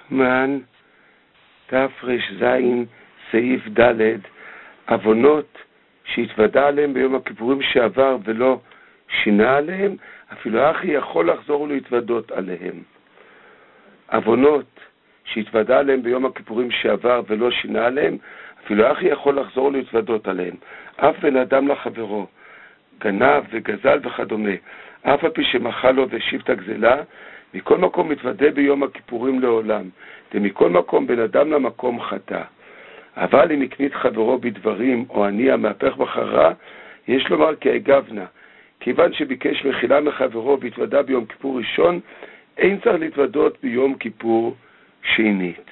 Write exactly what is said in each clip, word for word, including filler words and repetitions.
מן תר"ז סעיף ד' עוונות שהתוודע עליהם ביום הכיפורים שעבר ולא שינה עליהם, אפילו אחי יכול לחזור ולהתוודות עליהם. עוונות שהתוודע עליהם ביום הכיפורים שעבר ולא שינה עליהם, אפילו אחי יכול לחזור ולהתוודות עליהם. אף בן אדם לחברו, גנב וגזל וכדומה, אף על פי שמחה לו והשיב את הגזלה, מכל מקום מתוודה ביום הכיפורים לעולם, ומכל מקום בן אדם למקום חטא. אבל אם הקנית חברו בדברים, או אני המהפך בחרה, יש לומר כי הגבנה, כיוון שביקש מחילה מחברו והתוודה ביום כיפור ראשון, אין צריך להתוודות ביום כיפור שנית.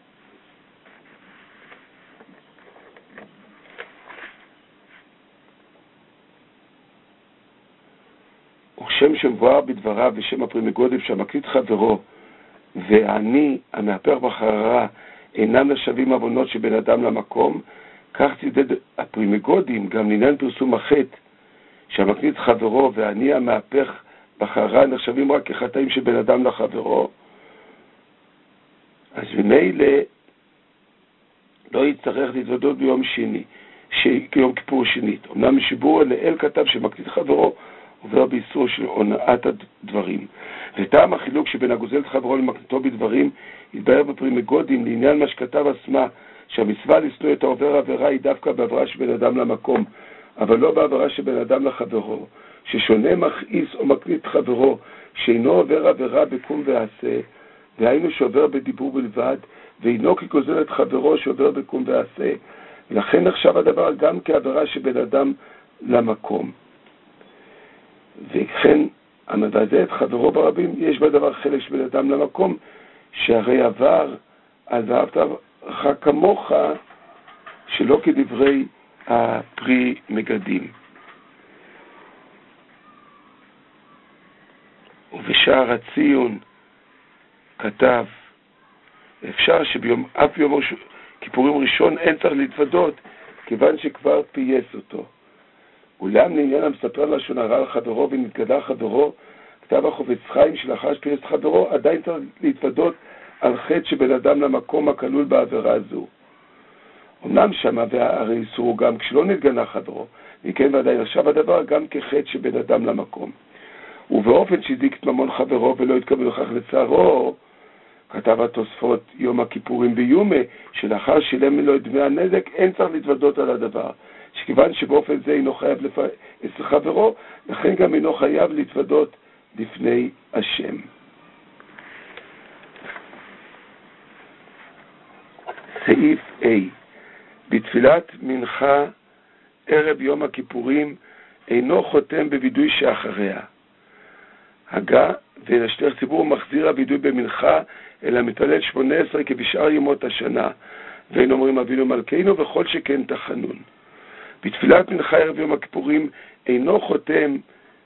וכשם שמבואר בדבריו ושם הפרימגודים שהמקנית חברו ואני המהפך בחרה אינם נחשבים עוונות של בן אדם למקום, כך צידד הפרימגודים גם לעניין פרסום החטא שהמקנית חברו ואני המהפך בחרה נחשבים רק כחטאים של בן אדם לחברו, אז ממילא לא יצטרך להתוודות ביום שני, כיום כיפור שנית. אמנם משיבור לאל כתב שמקנית חברו עובר באיסור של הונאת הדברים. וטעם החילוק שבין הגוזל את חברו למקניתו בדברים יתבהר בפרימגודים לעניין מה שכתב עצמה, שהמצווה לשנוא את העובר עבירה היא דווקא בעבירה של בן אדם למקום, אבל לא בעבירה של בן אדם לחברו, ששונה מכעיס או מקנית חברו שאינו עובר עבירה בקום ועשה, והיינו שעובר בדיבור בלבד, ואינו כגוזל את חברו שעובר בקום ועשה, ולכן נחשב הדבר גם כעבירה של בן אדם למקום. וכן המבזה את חברו ברבים יש בדבר חלק של בן אדם למקום, שהרי עבר על ואהבת לך כמוך שלא כדברי הפרי מגדים. ובשער הציון כתב אפשר שביום אף יום כיפורים ראשון אין צריך להתוודות כיוון שכבר פייס אותו. אולם לעניין המספר לשון הרע על חברו ונתגלה חברו, כתב החופץ חיים שלאחר שפייס חברו עדיין צריך להתוודות על חטא שבן אדם למקום הכלול בעבירה זו. אמנם שמה והרי איסורו גם כשלא נתגלה חברו, מכן ועדיין עכשיו הדבר גם כחטא שבן אדם למקום. ובאופן שהזיק את ממון חברו ולא יתקבל לכך לצערו, כתב התוספות יום הכיפורים ביומה, שלאחר שילם לו את דמי הנזק אין צריך להתוודות על הדבר, שכיוון שבאופן זה אינו חייב לפעמים אצל חברו, לכן גם אינו חייב להתוודות לפני השם. סעיף A, בתפילת מנחה ערב יום הכיפורים אינו חותם בוידוי שאחריה. הגה ולשליח ציבור מחזיר הוידוי במנחה אלא מתפלל שמונה עשרה כבשאר ימות השנה, ואין אומרים אבינו מלכנו וכל שכן תחנון. בתפילת מנחה ערב יום הכיפורים אינו חותם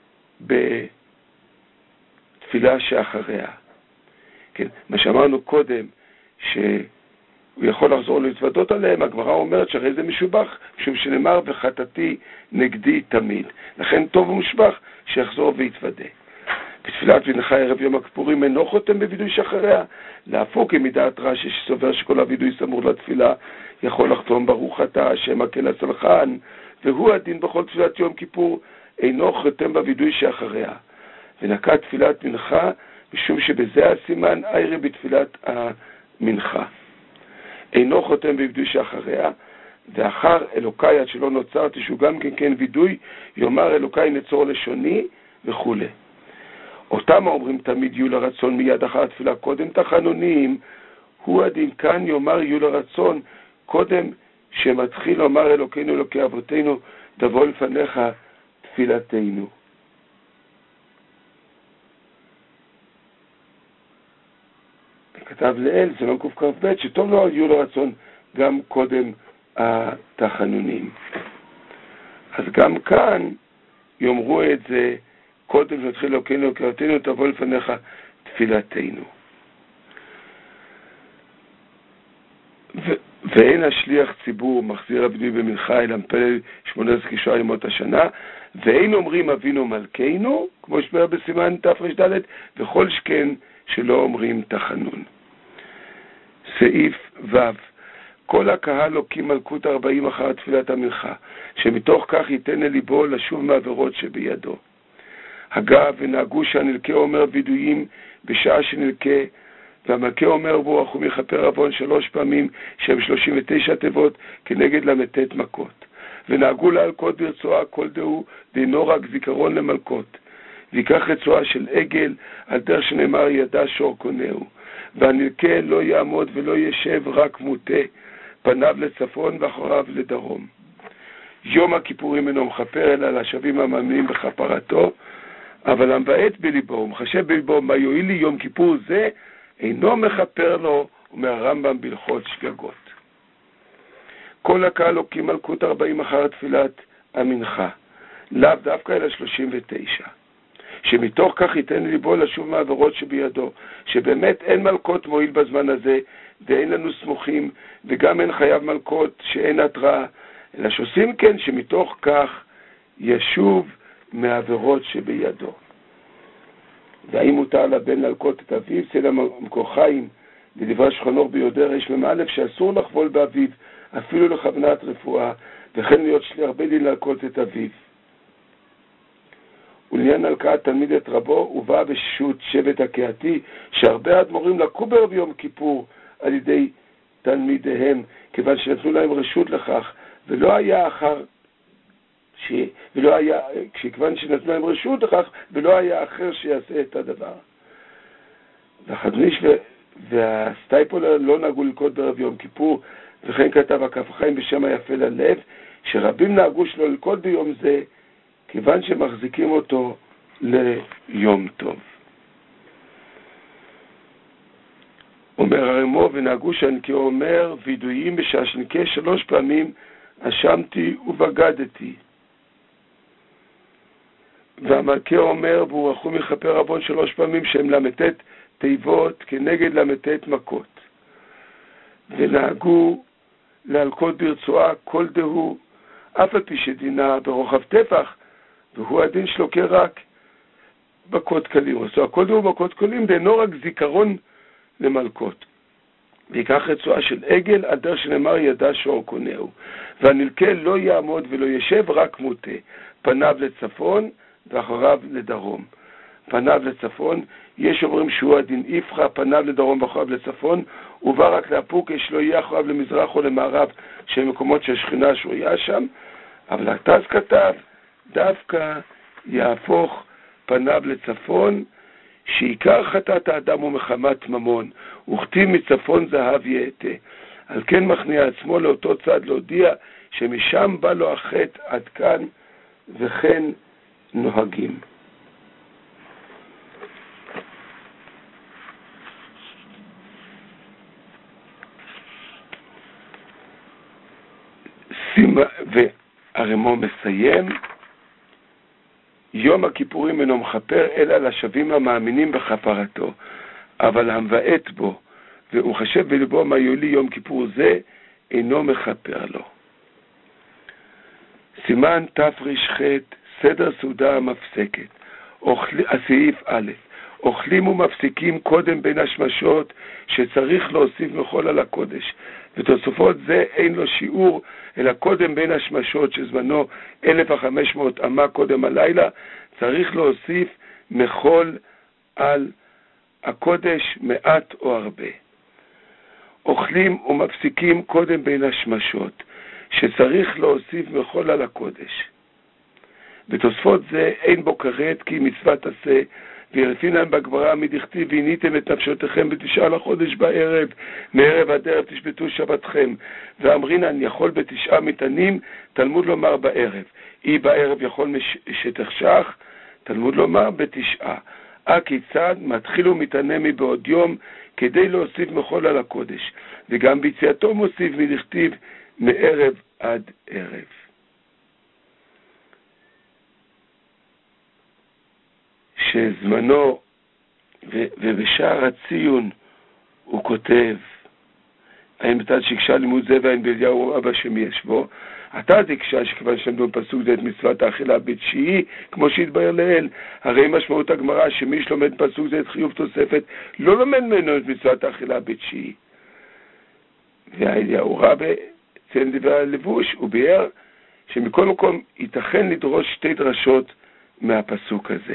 בתפילה שאחריה. כן, מה שאמרנו קודם שהוא יכול לחזור להתוודות עליהם, הגמרא אומרת שהרי זה משובח, משום שנאמר וחטאתי נגדי תמיד. לכן טוב ומשבח שיחזור ויתוודה. בתפילת מנחה ערב יום הכיפורים אינו חותם בוידוי שאחריה, להפוך כמידת רש"י שסובר שכל הוידוי סמור לתפילה יכול לחתום ברוך אתה השם הקל הצלחן, והוא הדין בכל תפילת יום כיפור אינו חותם בוידוי שאחריה. ונקט תפילת מנחה משום שבזה הסימן עירי בתפילת המנחה. אינו חותם בוידוי שאחריה, ואחר אלוקי עד שלא נוצרתי שהוא גם כן כן וידוי, יאמר אלוקי נצור לשוני וכו'. אותם אומרים תמיד יהיו לרצון מיד אחר התפילה קודם תחנונים, הוא הדין כאן יאמר יהיו לרצון קודם שמתחיל לומר אלוקינו אלוקי אבותינו תבוא לפניך תפילתנו. כתב לאל, זה לא קוף כף בית, שטוב לא יהיו לרצון גם קודם התחנונים. אז גם כאן יאמרו את זה קודם שנתחיל אלוקינו אלוקי אבותינו תבוא לפניך תפילתנו. ו- ואין השליח ציבור מחזיר הוידוי במנחה אלא מפלל שמונה עשרה כשאר ימות השנה, ואין אומרים אבינו מלכנו כמו שבאר בסימן תר"ז, וכל שכן שלא אומרים תחנון. סעיף ו' כל הקהל לוקים מלכות ארבעים אחר תפילת המנחה, שמתוך כך ייתן לליבו לשוב מעבירות שבידו. אגב, ונהגו שהנלקה אומר וידויים בשעה שנלקה, והמלכה אומר ברוך הוא מכפר עוון שלוש פעמים, שהם שלושים ותשע תיבות כנגד למתת מכות. ונהגו להלקות ברצועה כל דהו, ואינו רק זיכרון למלכות. ויקח רצועה של עגל, על דרך שנאמר ידע שור קונהו. והנלקה לא יעמוד ולא ישב, רק מוטה, פניו לצפון ואחריו לדרום. יום הכיפורים אינו מכפר אלא לשבים המאמינים בכפרתו, אבל המבעט בליבו ומחשב בליבו מה יועיל לי יום כיפור זה, אינו מכפר לו, אומר הרמב"ם בהלכות שגגות. כל הקהל לוקים מלכות ארבעים אחר תפילת המנחה, לאו דווקא אלא שלושים ותשע, שמתוך כך ייתן ליבו לשוב מעבירות שבידו, שבאמת אין מלכות מועיל בזמן הזה, ואין לנו סמוכים, וגם אין חייב מלכות שאין התראה, אלא שעושים כן שמתוך כך ישוב מעבירות שבידו. והאם מותר לבן להלקות את אביו? צלע מקור חיים לדברי שכנור ביותר יש ממאלף שאסור לחבול באביו אפילו לכוונת רפואה, וכן להיות שליח בית דין להלקות את אביו. ולעניין הלקאת תלמיד את רבו, הובא בשו"ת שבט הקהתי שהרבה אדמו"רים לקו בערב יום כיפור על ידי תלמידיהם, כיוון שנתנו להם רשות לכך, ולא היה אחר ש... ולא היה, כיוון שנתנו להם רשות לכך, ולא היה אחר שיעשה את הדבר. והחזניש ו... והסטייפולר לא נהגו ללקות בערב יום כיפור, וכן כתב הכף החיים בשם היפה ללב, שרבים נהגו שלא ללקות ביום זה, כיוון שמחזיקים אותו ליום טוב. אומר הרמו, ונהגו שהנקה אומר, וידויים בשעה שנקה שלוש פעמים, אשמתי ובגדתי. והמלכה אומר, בורכו מכפר עוון שלוש פעמים, שהם למתת תיבות כנגד למתת מכות. ונהגו להלקות ברצועה כל דהו, אף על פי שדינה ברוחב טפח, והוא הדין שלו כרק בקות קלים. אז הכל דהו בקות קלים, ואינו רק זיכרון למלכות. ויקח רצועה של עגל, על דרך שנאמר ידע שור קונהו. והנלקה לא יעמוד ולא ישב, רק מוטה. פניו לצפון ואחריו לדרום. פניו לצפון, יש אומרים שהוא הדין איפכה, פניו לדרום ואחריו לצפון, ובא רק להפוק, יש לא יהיה אחריו למזרח או למערב, שהם מקומות שהשכינה שרויה שם, אבל הכתז כתב, דווקא יהפוך פניו לצפון, שעיקר חטאת האדם הוא מחמת ממון, וכתיב מצפון זהב יעתה. על כן מכניע עצמו לאותו צד להודיע, שמשם בא לו החטא עד כאן, וכן נוהגים. והרמו מסיים, יום הכיפורים אינו מכפר אלא לשבים המאמינים בכפרתו, אבל המבעט בו והוא חשב בלבו מה יועיל לי יום כיפור זה, אינו מכפר לו. סימן תר"ח, סדר סעודה המפסקת, הסעיף א', אוכלים ומפסיקים קודם בין השמשות שצריך להוסיף מחול על הקודש, ותוספות זה אין לו שיעור, אלא קודם בין השמשות שזמנו אלף וחמש מאות אמה קודם הלילה, צריך להוסיף מחול על הקודש מעט או הרבה. אוכלים ומפסיקים קודם בין השמשות שצריך להוסיף מחול על הקודש. בתוספות זה אין בו כרת כי מצוות עשה, וירפינן בגמרא מדכתיב והניתם את נפשותיכם בתשעה לחודש בערב, מערב עד ערב תשבתו שבתכם, ואמרינן יכול בתשעה מתנים, תלמוד לומר בערב, אי בערב יכול שתחשך, תלמוד לומר בתשעה. הכיצד מתחילו מתנה מבעוד יום כדי להוסיף מחול על הקודש, וגם ביציאתו מוסיף מדכתיב מערב עד ערב. שזמנו ו- ובשער הציון הוא כותב, האם בתת שקשה לימוד זה והאין באליהו אבא שם יש בו, אתה תקשה שכיוון שלמדו פסוק זה את מצוות האכילה בתשיעי, כמו שהתבהר לאל, הרי משמעות הגמרא שמי שלומד פסוק זה את חיוב תוספת, לא לומד ממנו את מצוות האכילה בתשיעי. והאליהו רבה ציין דברי הלבוש, הוא ביאר שמכל מקום ייתכן לדרוש שתי דרשות מהפסוק הזה.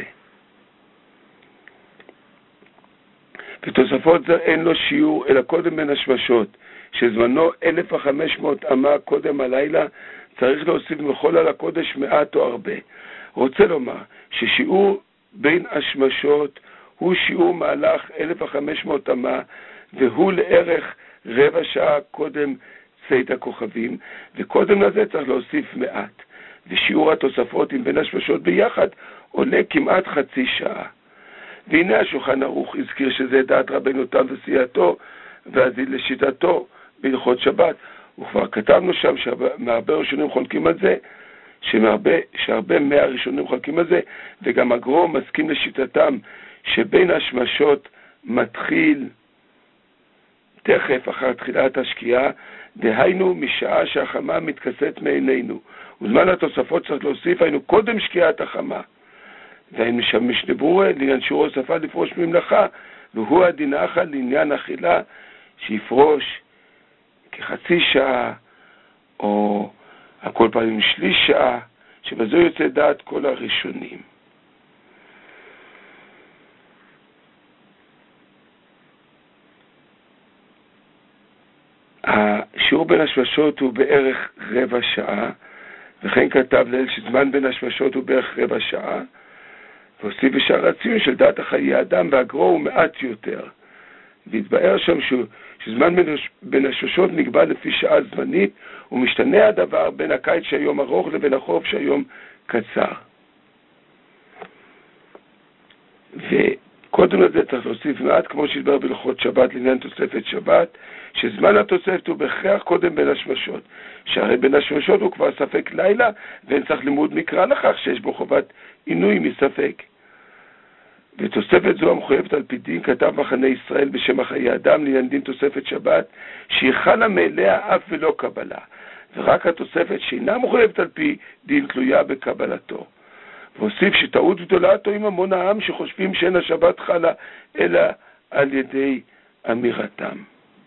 בתוספות זה אין לו שיעור אלא קודם בין השמשות, שזמנו אלף וחמש מאות אמה קודם הלילה, צריך להוסיף מכל על הקודש מעט או הרבה. רוצה לומר ששיעור בין השמשות הוא שיעור מהלך אלף וחמש מאות אמה, והוא לערך רבע שעה קודם צאת הכוכבים, וקודם לזה צריך להוסיף מעט. ושיעור התוספות עם בין השמשות ביחד עולה כמעט חצי שעה. והנה השולחן ערוך הזכיר שזה דעת רבנו תם וסייעתו, ואז לשיטתו בהלכות שבת. וכבר כתבנו שם שמהרבה ראשונים חולקים על זה, שמהרבה, שהרבה מהראשונים חולקים על זה, וגם הגרו מסכים לשיטתם שבין השמשות מתחיל תכף אחר תחילת השקיעה, דהיינו משעה שהחמה מתכסת מעינינו. וזמן התוספות צריך להוסיף, היינו קודם שקיעת החמה. והיינו שם משנה ברורה לעניין שיעור הוספה לפרוש ממלאכה, והוא הדין האחד לעניין אכילה שיפרוש כחצי שעה, או על כל פעמים שליש שעה, שבזו יוצא דעת כל הראשונים. השיעור בין השמשות הוא בערך רבע שעה, וכן כתב ליל שזמן בין השמשות הוא בערך רבע שעה, והוסיף בשער הציון של דעת החיי האדם והגרו הוא מעט יותר. והתבאר שם ש... שזמן בין, הש... בין השמשות נקבע לפי שעה זמנית, ומשתנה הדבר בין הקיץ שהיום ארוך לבין החורף שהיום קצר. וקודם לזה צריך להוסיף מעט, כמו שהתבאר בהלכות שבת לעניין תוספת שבת, שזמן התוספת הוא בהכרח קודם בין השמשות, שהרי בין השמשות הוא כבר ספק לילה, ואין צריך לימוד מקרא לכך שיש בו חובת עינוי מספק. ותוספת זו המחויבת על פי דין, כתב מחנה ישראל בשם החיי האדם לעניין דין תוספת שבת, שהיא חלה מאליה אף ולא קבלה, ורק התוספת שאינה מחויבת על פי דין תלויה בקבלתו. והוסיף שטעות גדולה טועים המון העם שחושבים שאין השבת חלה אלא על ידי אמירתם.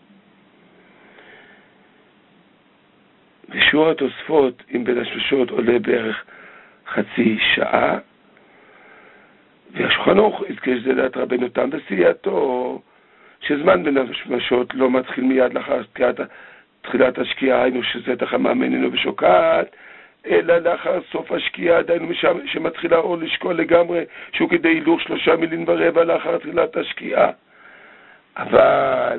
ושיעור התוספות עם בין השמשות עולה בערך חצי שעה, והשולחן ערוך הזכיר שזה דעת רבנו תם וסייעתו, שזמן בין השמשות לא מתחיל מיד לאחר תחילת השקיעה, היינו שזאת החמה מעינינו ושוקעת, אלא לאחר סוף השקיעה, דיינו משם שמתחילה או לשקול לגמרי, שהוא כדי הילוך שלושה מילים ורבע לאחר תחילת השקיעה. אבל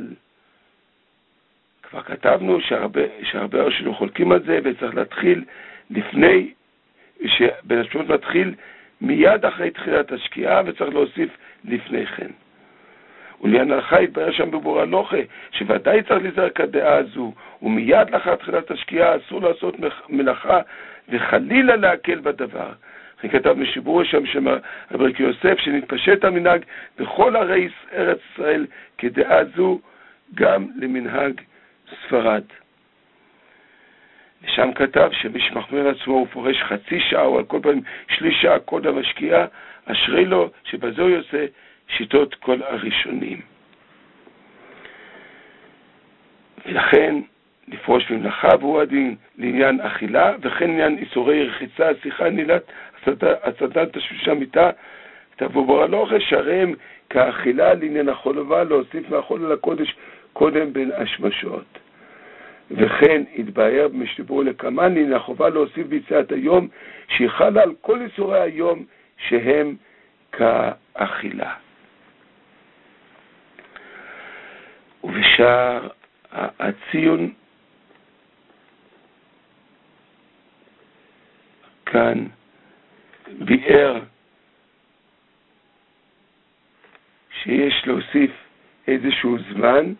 כבר כתבנו שהרבה, שהרבה ראשונים חולקים על זה, וצריך להתחיל לפני, שבין השמשות מתחיל מיד אחרי תחילת השקיעה, וצריך להוסיף לפני כן. ולעניין הלכה התבאר שם בבור הלוכה, שוודאי צריך להיזהר כדעה הזו, ומיד לאחר תחילת השקיעה אסור לעשות מלאכה, וחלילה להקל בדבר. אני כתב משיבור שם שמר ברקי יוסף, שנתפשט המנהג בכל ערי ארץ ישראל, כדעה זו גם למנהג ספרד. ושם כתב שמי שמחמיר עצמו הוא פורש חצי שעה או על כל פעמים שליש שעה קודם השקיעה, אשרי לו שבזו יוצא שיטות כל הראשונים. ולכן לפרוש ממלאכה והוא הדין לעניין אכילה, וכן עניין איסורי רחיצה, שיחה, נילת, הצדת תשמיש המיטה, כתב בבור הלוכה, שהריהם כאכילה לעניין החולבה, להוסיף מהחול על הקודש קודם בין השמשות. וכן התבאר במשתבור לקמן לעניין החובה להוסיף ביציאת היום, שהיא חלה על כל איסורי היום שהם כאכילה. ובשער הציון כאן ביאר שיש להוסיף איזשהו זמן,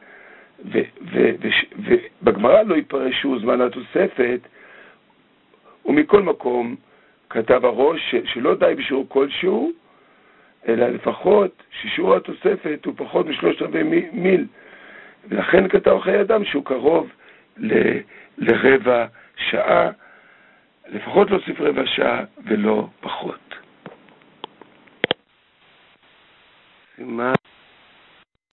ובגמרא לא יפרשו זמן התוספת, ומכל מקום כתב הראש שלא די בשיעור כלשהו, אלא לפחות ששיעור התוספת הוא פחות משלושת רבעי מיל, ולכן כתב חיי אדם שהוא קרוב ל, לרבע שעה, לפחות להוסיף רבע שעה ולא פחות.